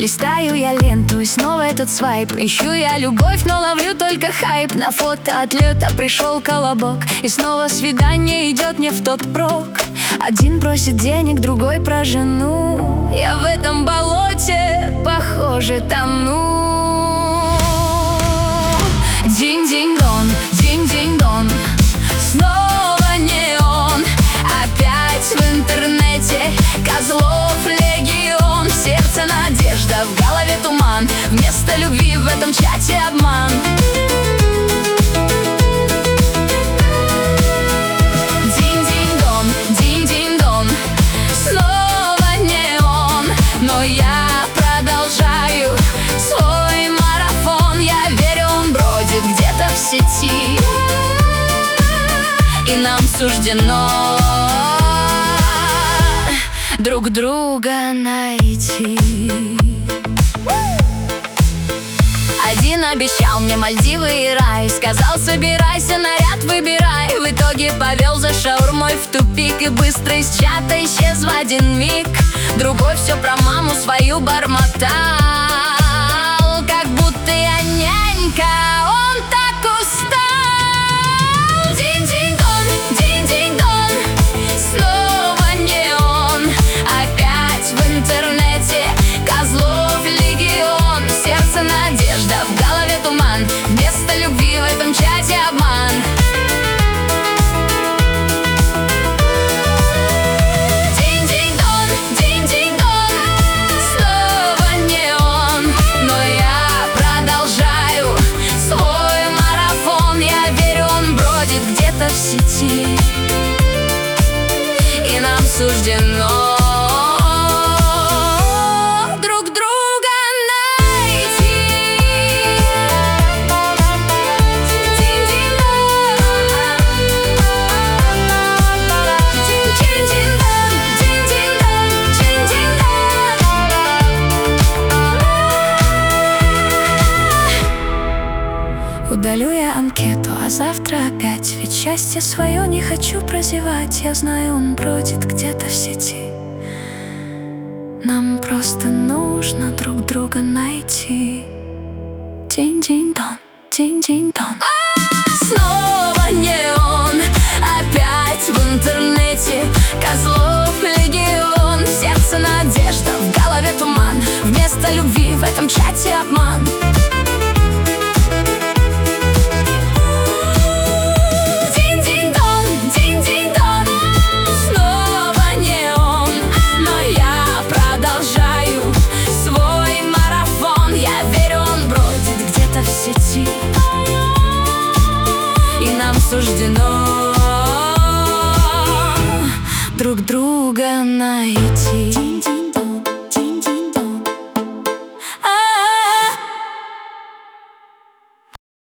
Листаю я ленту, и снова этот свайп. Ищу я любовь, но ловлю только хайп. На фото отлета пришел колобок, и снова свидание идет не в тот прок. Один просит денег, другой про жену. Я в этом болоте, похоже, тону. Динь-динь-дон, динь-динь-дон, снова не он. Опять в интернете козлов легион. В сердце надежда, в голове туман. Вместо любви в этом чате обман. Динь-динь-дон, динь-динь-дон, снова не он. Но я продолжаю свой марафон. Я верю, он бродит где-то в сети, и нам суждено друг друга найти. Один обещал мне Мальдивы и рай, сказал: собирайся, наряд выбирай. В итоге повел за шаурмой в тупик и быстро из чата исчез в один миг. Другой все про маму свою бормотал, как будто я нянька. Он так устал. Динь-динь-дон, динь-динь-дон, снова не он. Опять в интернете козлов легион. В сердце надежда, в голове туман. Вместо любви в этом чате обман. Динь-динь-дон, динь-динь-дон, снова не он. Но я продолжаю свой марафон. Я верю, он бродит где-то в сети, и нам суждено друг друга найти. Удалю я анкету, а завтра опять. Ведь счастье свое не хочу прозевать. Я знаю, он бродит где-то в сети. Нам просто нужно друг друга найти. Динь-динь-дон, динь-динь-дон. Снова не он. Опять в интернете козлов легион. В сердце надежда, в голове туман. Вместо любви в этом чате обман. И нам суждено друг друга найти.